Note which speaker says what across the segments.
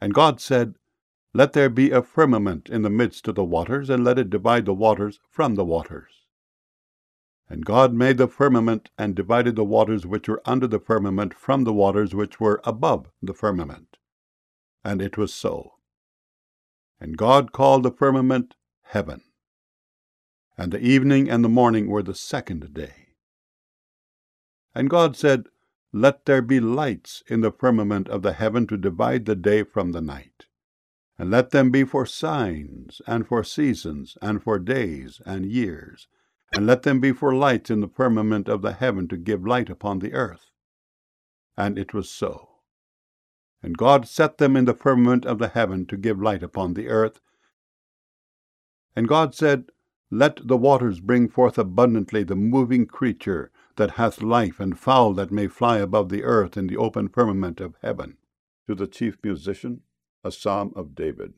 Speaker 1: And God said, Let there be a firmament in the midst of the waters, and let it divide the waters from the waters. And God made the firmament, and divided the waters which were under the firmament from the waters which were above the firmament. And it was so. And God called the firmament heaven. And the evening and the morning were the second day. And God said, Let there be lights in the firmament of the heaven to divide the day from the night. And let them be for signs, and for seasons, and for days, and years. And let them be for lights in the firmament of the heaven to give light upon the earth. And it was so. And God set them in the firmament of the heaven to give light upon the earth. And God said, Let the waters bring forth abundantly the moving creature that hath life, and fowl that may fly above the earth in the open firmament of heaven. To the chief musician, a psalm of David.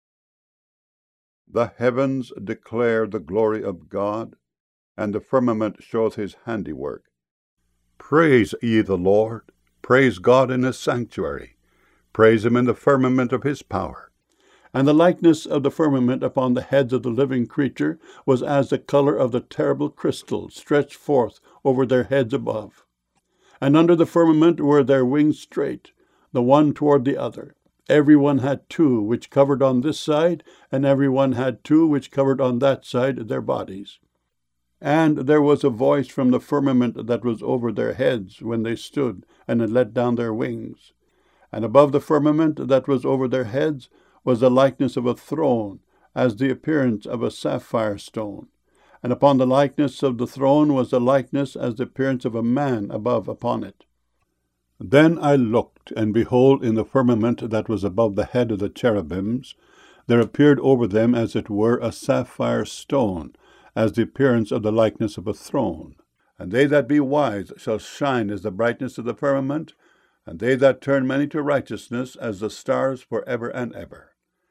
Speaker 1: The heavens declare the glory of God, and the firmament showeth his handiwork. Praise ye the Lord, praise God in his sanctuary, praise him in the firmament of his power. And the likeness of the firmament upon the heads of the living creature was as the color of the terrible crystal stretched forth over their heads above. And under the firmament were their wings straight, the one toward the other. Every one had two which covered on this side, and every one had two which covered on that side their bodies. And there was a voice from the firmament that was over their heads when they stood, and had let down their wings. And above the firmament that was over their heads was the likeness of a throne, as the appearance of a sapphire stone. And upon the likeness of the throne was the likeness as the appearance of a man above upon it. Then I looked, and behold, in the firmament that was above the head of the cherubims, there appeared over them as it were a sapphire stone, as the appearance of the likeness of a throne. And they that be wise shall shine as the brightness of the firmament, and they that turn many to righteousness as the stars for ever and ever.